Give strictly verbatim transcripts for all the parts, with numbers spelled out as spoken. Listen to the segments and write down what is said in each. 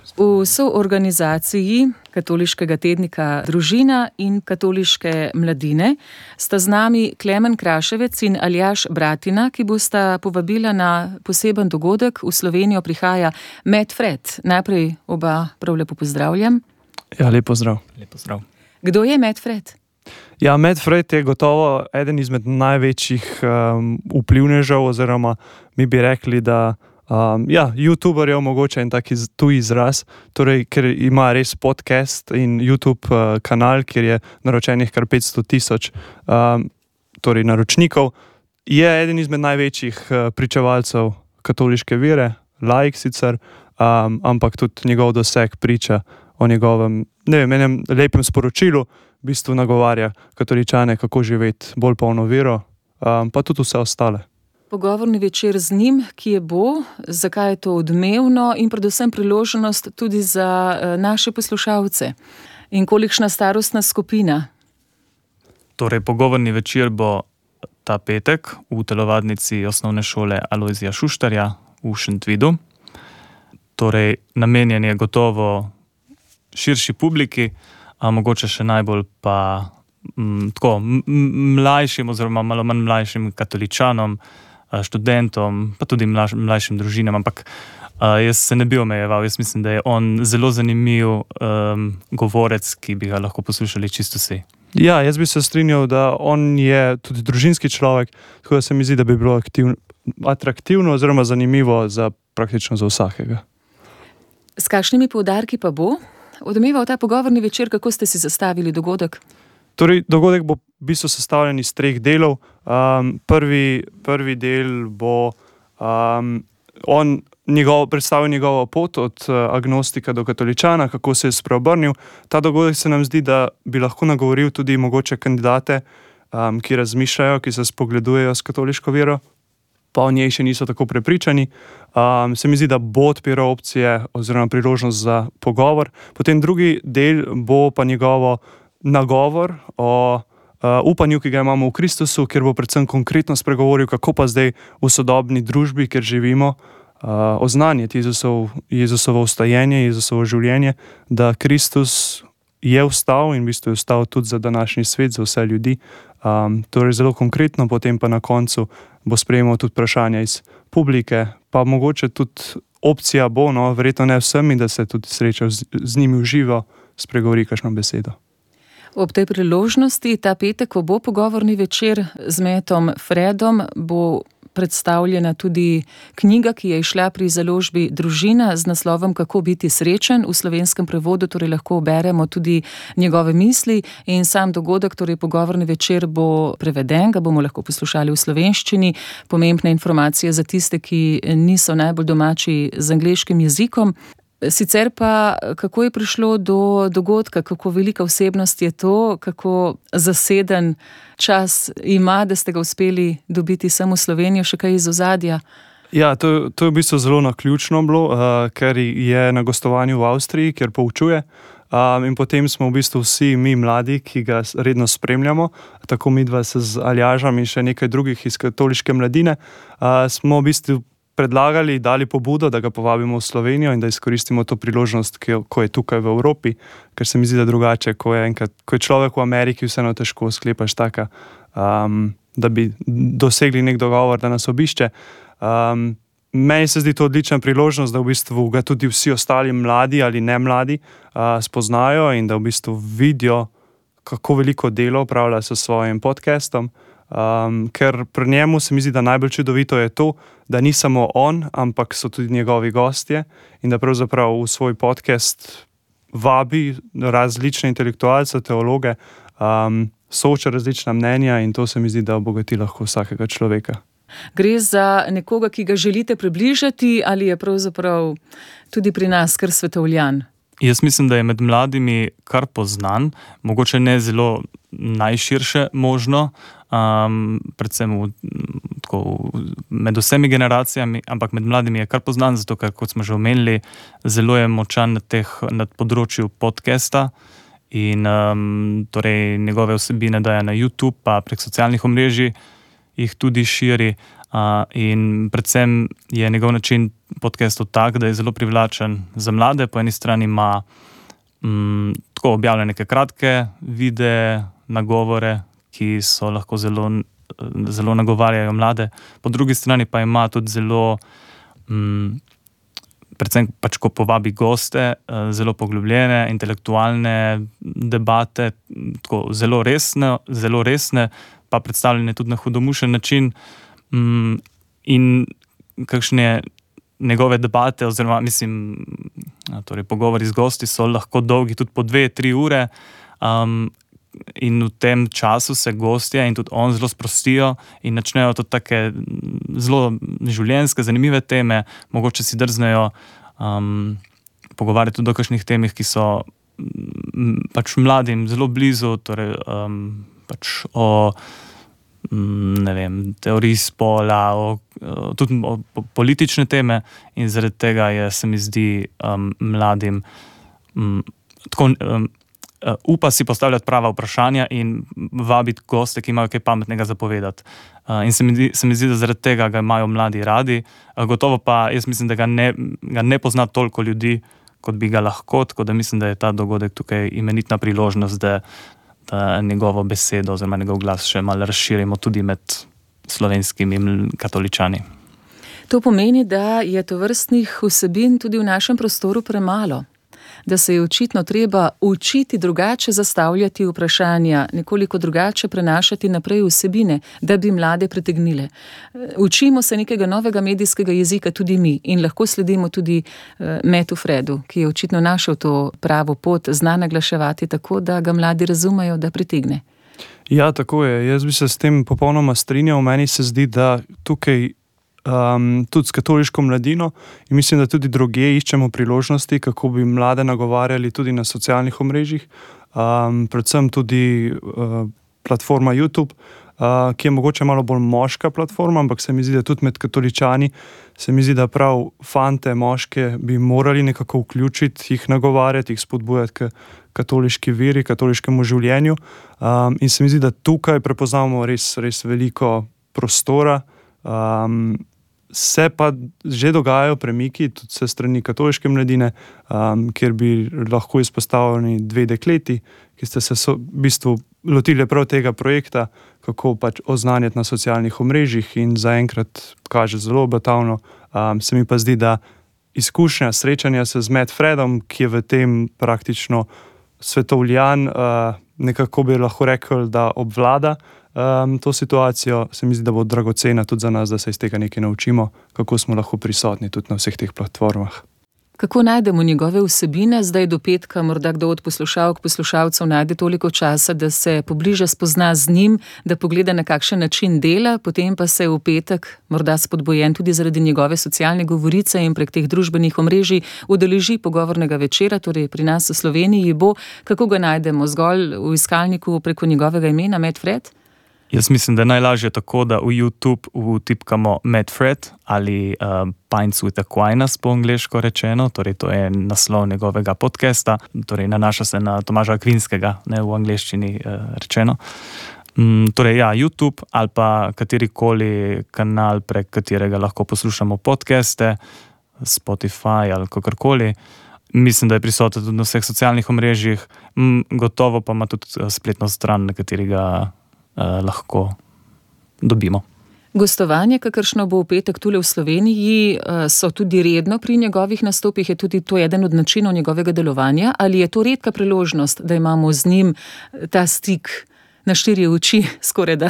V soorganizaciji Katoliškega tednika Družina in Katoliške mladine sta z nami Klemen Kraševec in Aljaž Bratina, ki bosta povabila na poseben dogodek. V Slovenijo prihaja Medfred. Najprej oba prav lepo pozdravljam. Ja, lep pozdrav. Lep pozdrav. Kdo je Medfred? Ja, Medfred je gotovo eden izmed največjih um, vplivnežev, oziroma mi bi rekli, da Um, ja, youtuber je mogoče en tak iz, tu izraz, torej, ker ima res podcast in YouTube uh, kanal, kjer je naročenih kar petsto tisoč um, torej naročnikov. Je eden izmed največjih uh, pričevalcev katoliške vere, laik sicer, um, ampak tudi njegov doseg priča o njegovem, ne vem, enem lepem sporočilu, v bistvu nagovarja katoličane, kako živeti bolj polno vero, um, pa tudi vse ostale. Pogovorni večer z njim, ki je bo, zakaj je to odmevno in predvsem priložnost tudi za naše poslušalce. In kolikšna starostna skupina? Torej, pogovorni večer bo ta petek v telovadnici osnovne šole Alojzija Šuštarja v Šentvidu. Torej, namenjen je gotovo širši publiki, a mogoče še najbolj pa m, tako, m, mlajšim oziroma malo manj mlajšim katoličanom, študentom, pa tudi mlaj, mlajšim družinam, ampak uh, jaz se ne bi omejeval. Jaz mislim, da je on zelo zanimiv um, govorec, ki bi ga lahko poslušali čisto vsi. Ja, jaz bi se strinjal, da on je tudi družinski človek, tako da se mi zdi, da bi bilo aktiv, atraktivno oziroma zanimivo za praktično za vsakega. S kakšnimi poudarki pa bo odmeval ta pogovorni večer, kako ste si zastavili dogodek? Torej, dogodek bo v bistvu sestavljen iz treh delov. Um, prvi, prvi del bo um, on njegov, predstavil njegovo pot od uh, agnostika do katoličana, kako se je spreobrnil. Ta dogodek se nam zdi, da bi lahko nagovoril tudi mogoče kandidate, um, ki razmišljajo, ki se spogledujejo s katoliško vero, pa o njej še niso tako prepričani. Um, se mi zdi, da bo odpiral opcije oziroma priložnost za pogovor. Potem drugi del bo pa njegovo nagovor o uh, upanju, ki ga imamo v Kristusu, kjer bo predvsem konkretno spregovoril, kako pa zdaj v sodobni družbi, kjer živimo, uh, oznanjati Jezusov, Jezusovo vstajenje, Jezusovo življenje, da Kristus je vstal in v bistvu je vstal tudi za današnji svet, za vse ljudi. Um, torej zelo konkretno, potem pa na koncu bo sprejemal tudi vprašanja iz publike, pa mogoče tudi opcija bo, no, verjetno ne vsemi, da se tudi sreča z, z njimi v živo, spregovori kakšno besedo. Ob tej priložnosti, ta petek, ko bo pogovorni večer z Metom Fredom, bo predstavljena tudi knjiga, ki je izšla pri založbi Družina z naslovom Kako biti srečen. V slovenskem prevodu torej lahko beremo tudi njegove misli in sam dogodek, torej pogovorni večer, bo preveden, ga bomo lahko poslušali v slovenščini. Pomembne informacije za tiste, ki niso najbolj domači z angleškim jezikom. Sicer pa, kako je prišlo do dogodka, kako velika osebnost je to, kako zaseden čas ima, da ste ga uspeli dobiti sem v Slovenijo, še kaj iz ozadja? Ja, to, to je v bistvu zelo naključno bilo, uh, ker je na gostovanju v Avstriji, kjer poučuje. Um, in potem smo v bistvu vsi mi mladi, ki ga redno spremljamo, tako midva se z Aljažem in še nekaj drugih iz katoliške mladine, uh, smo v bistvu predlagali, dali pobudo, da ga povabimo v Slovenijo in da izkoristimo to priložnost, ki, ko je tukaj v Evropi, ker se mi zdi, da drugače, ko je, enkrat, ko je človek v Ameriki, vseeno težko sklepaš taka, um, da bi dosegli nek dogovor, da nas obišče. Um, meni se zdi to odlična priložnost, da v bistvu ga tudi vsi ostali mladi ali ne mladi uh, spoznajo in da v bistvu vidijo, kako veliko delo opravlja s svojim podcastom. Um, ker pri njemu se mi zdi, da najbolj čudovito je to, da ni samo on, ampak so tudi njegovi gostje in da pravzaprav v svoj podcast vabi različne intelektualce, teologe, um, sooča različna mnenja in to se mi zdi, da obogati lahko vsakega človeka. Gre za nekoga, ki ga želite približati, ali je pravzaprav tudi pri nas kar svetovljan? Jaz mislim, da je med mladimi kar poznan, mogoče ne zelo najširše možno, um, predvsem v, tako, med vsemi generacijami, ampak med mladimi je kar poznan, zato ker, kot smo že omenili, zelo je močan na, teh, na področju podcasta in um, torej njegove vsebine daje na YouTube, pa prek socialnih omrežij jih tudi širi. Uh, in predvsem je njegov način podcastov tak, da je zelo privlačen za mlade. Po eni strani ima um, tako objavljene neke kratke videe, nagovore, ki so lahko zelo, zelo nagovarjajo mlade. Po drugi strani pa ima tudi zelo, um, predvsem pač ko povabi goste, uh, zelo poglobljene, intelektualne debate, tako zelo resne, zelo resne, pa predstavljene tudi na hudomušen način. Um, in kakšne njegove debate, oziroma mislim, torej pogovori z gosti so lahko dolgi tudi po dve, tri ure, um, in v tem času se gostje in tudi on zelo sprostijo in načnejo tudi take zelo življenjske, zanimive teme, mogoče si drznejo um, pogovarjati tudi o kakšnih temih, ki so m, pač mladim zelo blizu, torej um, pač o ne vem, teoriji spola, o, o, tudi o, o politične teme, in zaradi tega je, se mi zdi, um, mladim um, tako um, upa si postavljati prava vprašanja in vabiti goste, ki imajo kaj pametnega zapovedati. Uh, in se mi, zdi, se mi zdi, da zaradi tega ga imajo mladi radi. Uh, gotovo pa jaz mislim, da ga ne, ga ne pozna toliko ljudi, kot bi ga lahko, tako da mislim, da je ta dogodek tukaj imenitna priložnost, da da njegovo besedo oziroma njegov glas še malo razširimo tudi med slovenskimi katoličani. To pomeni, da je tovrstnih vsebin tudi v našem prostoru premalo, da se je očitno treba učiti drugače zastavljati vprašanja, nekoliko drugače prenašati naprej vsebine, da bi mlade pritegnile. Učimo se nekega novega medijskega jezika tudi mi in lahko sledimo tudi Mattu Fredu, ki je očitno našel to pravo pot, zna naglaševati tako, da ga mladi razumejo, da pritegne. Ja, tako je. Jaz bi se s tem popolnoma strinjal. Meni se zdi, da tukaj Um, tudi s katoliško mladino in mislim, da tudi drugje iščemo priložnosti, kako bi mlade nagovarjali tudi na socialnih omrežjih, um, predvsem tudi uh, platforma YouTube, uh, ki je mogoče malo bolj moška platforma, ampak se mi zdi, da tudi med katoličani se mi zdi, da prav fante, moške bi morali nekako vključiti, jih nagovarjati, jih spodbujati k katoliški veri, katoliškemu življenju, um, in se mi zdi, da tukaj prepoznamo res, res veliko prostora. Um, Se pa že dogajajo premiki, tudi se strani katoliške mladine, um, kjer bi lahko izpostavljeni dve dekleti, ki ste se so, v bistvu lotili prav tega projekta, kako pač oznanjati na socialnih omrežjih, in zaenkrat kaže zelo obetavno. Um, se mi pa zdi, da izkušnja srečanja se z Matt Fredom, ki je v tem praktično svetovljan, uh, nekako bi lahko rekel, da obvlada Um, to situacijo, se mi zdi, da bo dragocena tudi za nas, da se iz tega nekaj naučimo, kako smo lahko prisotni tudi na vseh teh platformah. Kako najdemo njegove vsebine? Zdaj do petka morda kdo od poslušalk, poslušalcev najde toliko časa, da se pobliže spozna z njim, da pogleda na kakšen način dela, potem pa se v petek, morda spodbojen tudi zaradi njegove socialne govorice in prek teh družbenih omrežij, udeleži pogovornega večera, torej pri nas v Sloveniji bo. Kako ga najdemo? Zgolj v iskalniku preko njegovega imena Matt Fred? Jaz mislim, da je najlažje tako, da v YouTube vtipkamo Matt Fred ali uh, Pints with Aquinas po angleško rečeno, torej to je naslov njegovega podcasta, torej nanaša se na Tomaža Akvinskega, ne v angleščini uh, rečeno. Um, torej ja, YouTube ali pa katerikoli kanal, prek katerega lahko poslušamo podcaste, Spotify ali kakorkoli. Mislim, da je prisoten tudi na vseh socialnih omrežjih, um, gotovo pa ima tudi spletno stran, na katerega Uh, lahko dobimo. Gostovanje, kakršno bo v petek tule v Sloveniji, uh, so tudi redno pri njegovih nastopih, je tudi to eden od načinov njegovega delovanja, ali je to redka priložnost, da imamo z njim ta stik na štiri oči, skoraj da?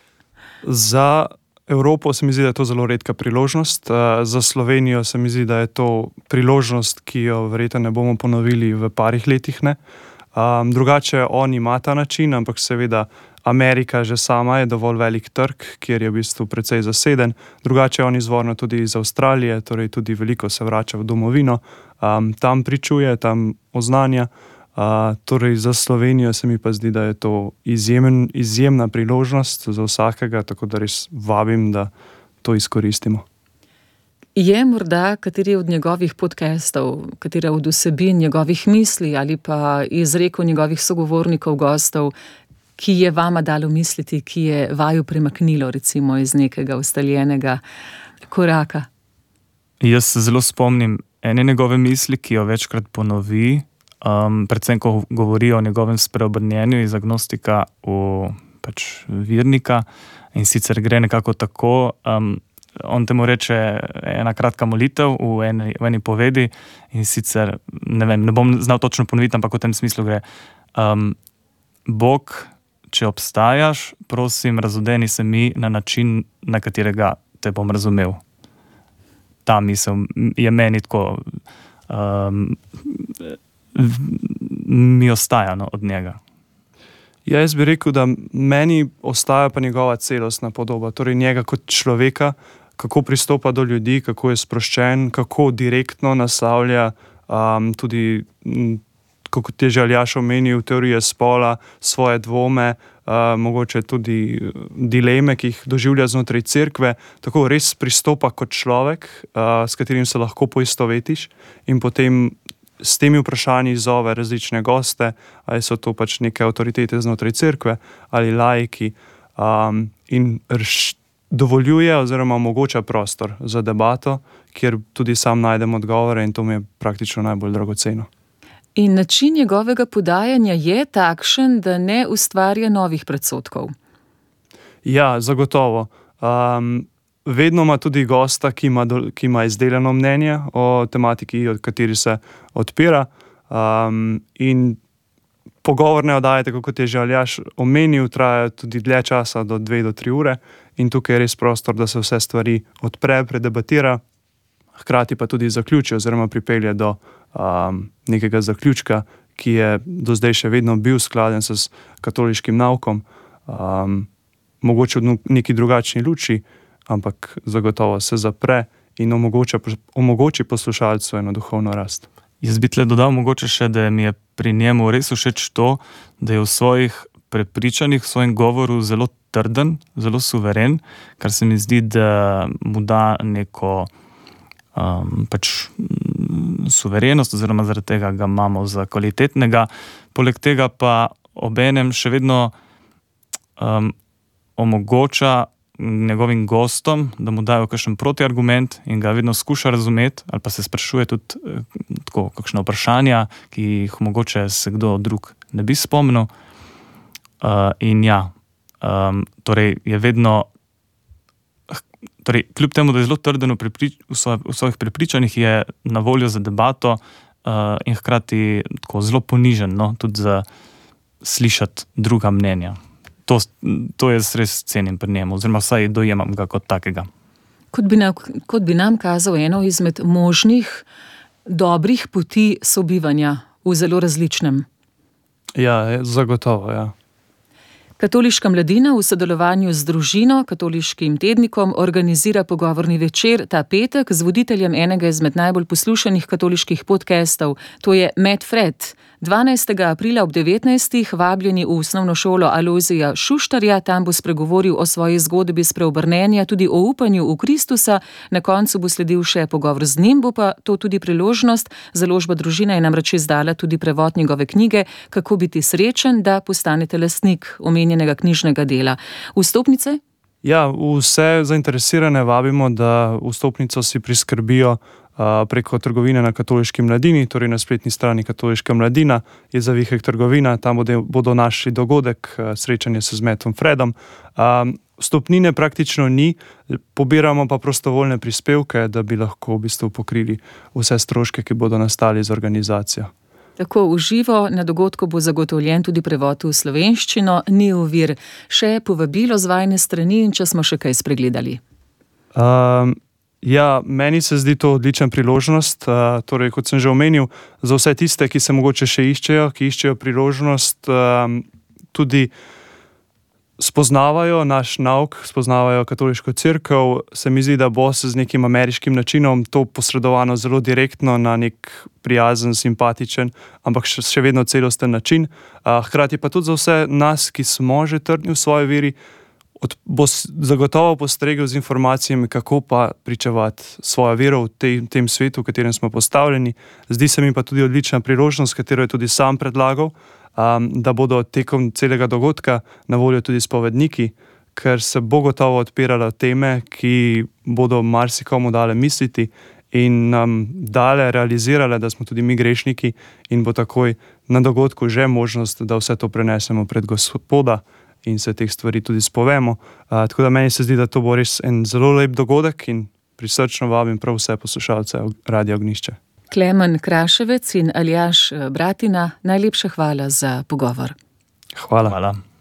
Za Evropo se mi zdi, da je to zelo redka priložnost, uh, za Slovenijo se mi zdi, da je to priložnost, ki jo verjetno ne bomo ponovili v parih letih, ne. Um, drugače on ima ta način, ampak seveda Amerika že sama je dovolj velik trg, kjer je v bistvu precej zaseden. Drugače on izvorno tudi iz Avstralije, torej tudi veliko se vrača v domovino, um, tam pričuje, tam oznanja. Uh, torej za Slovenijo se mi pa zdi, da je to izjemen, izjemna priložnost za vsakega, tako da res vabim, da to izkoristimo. Je morda kateri od njegovih podcastov, katera od vsebin njegovih misli ali pa izrekov njegovih sogovornikov, gostov, ki je vama dalo misliti, ki je vaju premaknilo recimo iz nekega ustaljenega koraka? Jaz se zelo spomnim ene njegove misli, ki jo večkrat ponovi, um, predvsem ko govori o njegovem spreobrnjenju iz agnostika v pač vernika, in sicer gre nekako tako, um, on temu reče ena kratka molitev v eni, v eni povedi, in sicer, ne vem, ne bom znal točno ponoviti, ampak v tem smislu gre. Um, Bog, če obstajaš, prosim, razodeni se mi na način, na katerega te bom razumel. Ta misel je meni tako, um, mi ostaja no, od njega. Ja, jaz bi rekel, da meni ostaja pa njegova celostna podoba, torej njega kot človeka, kako pristopa do ljudi, kako je sproščen, kako direktno naslavlja um, tudi, kako je že Aljaž omenil, teorije spola, svoje dvome, uh, mogoče tudi dileme, ki jih doživlja znotraj cerkve, tako res pristopa kot človek, uh, s katerim se lahko poistovetiš, in potem s temi vprašanji zove različne goste, ali so to pač neke avtoritete znotraj cerkve ali laiki, um, in rš, dovoljuje oziroma omogoča prostor za debato, kjer tudi sam najdem odgovore, in to mi je praktično najbolj dragoceno. In način njegovega podajanja je takšen, da ne ustvarja novih predsodkov. Ja, zagotovo. Um, vedno ima tudi gosta, ki ima, do, ki ima izdelano mnenje o tematiki, od kateri se odpira. Um, in pogovorne oddaje, tako kot je že Aljaž omenil, trajajo tudi dlje časa, do dve do tri ure, in tukaj je res prostor, da se vse stvari odpre, predebatira, hkrati pa tudi zaključi oziroma pripelje do um, nekega zaključka, ki je do zdaj še vedno bil skladen s katoliškim naukom, um, mogoče v neki drugačni luči, ampak zagotovo se zapre in omogoča, omogoči poslušalcu eno duhovno rast. Jaz bi tle dodal mogoče še, da mi je pri njemu res všeč to, da je v svojih prepričanjih, v svojem govoru zelo trden, zelo suveren, kar se mi zdi, da mu da neko um, pač suverenost, oziroma zaradi tega ga imamo za kvalitetnega. Poleg tega pa obenem še vedno um, omogoča njegovim gostom, da mu dajo kakšen protiargument in ga vedno skuša razumeti, ali pa se sprašuje tudi tako, kakšne vprašanja, ki jih mogoče se kdo drug ne bi spomnil. Uh, in ja, um, torej je vedno, torej kljub temu, da je zelo trden v, priprič, v, svoj, v svojih prepričanjih, je na voljo za debato uh, in hkrati tako zelo ponižen, no, tudi za slišati druga mnenja. To, to jaz res cenim pri njemu, oziroma vsaj dojemam ga kot takega. Kot bi, nam, kot bi nam kazal eno izmed možnih dobrih poti sobivanja v zelo različnem. Ja, zagotovo, ja. Katoliška mladina v sodelovanju z družino, Katoliškim tednikom, organizira pogovorni večer ta petek z voditeljem enega izmed najbolj poslušanih katoliških podcastov, to je Matt Fred. dvanajstega aprila ob devetnajstih vabljeni v osnovno šolo Alojzija Šuštarja, tam bo spregovoril o svoji zgodbi spreobrnenja, tudi o upanju v Kristusa, na koncu bo sledil še pogovor z njim, bo pa to tudi priložnost. Založba Družina je namreč izdala tudi prevod njegove knjige Kako biti srečen, da postanete lastnik omenjenega knjižnega dela. Vstopnice? Ja, vse zainteresirane vabimo, da vstopnico si priskrbijo preko trgovine na Katoliški mladini, torej na spletni strani Katoliška mladina je zavihek trgovina, tam bodo, bodo našli dogodek, srečanje se z Mattom Fredom. Vstopnine praktično ni, pobiramo pa prostovoljne prispevke, da bi lahko v bistvu pokrili vse stroške, ki bodo nastali z organizacijo. Tako v živo na dogodku bo zagotovljen tudi prevod v slovenščino, ni ovir. Še povabilo z vajne strani in če smo še kaj spregledali. Um, Ja, meni se zdi to odlična priložnost, uh, torej kot sem že omenil, za vse tiste, ki se mogoče še iščejo, ki iščejo priložnost, um, tudi spoznavajo naš nauk, spoznavajo katoliško cerkev, se mi zdi, da bo se z nekim ameriškim načinom to posredovano zelo direktno na nek prijazen, simpatičen, ampak še, še vedno celosten način. Uh, hkrati pa tudi za vse nas, ki smo že trdni v svoji veri, Od, bo zagotovo postregel z informacijami, kako pa pričevati svojo vero v tej, tem svetu, v katerem smo postavljeni. Zdi se mi pa tudi odlična priložnost, katero je tudi sam predlagal, um, da bodo tekom celega dogodka na voljo tudi spovedniki, ker se bo gotovo odpirale teme, ki bodo marsikomu dale misliti in nam dale realizirale, da smo tudi mi grešniki, in bo takoj na dogodku že možnost, da vse to prenesemo pred Gospoda in se teh stvari tudi spovemo. Uh, tako da meni se zdi, da to bo res en zelo lep dogodek in prisrčno vabim prav vse poslušalce Radia Ognjišče. Klemen Kraševec in Aljaž Bratina, najlepša hvala za pogovor. Hvala. Hvala.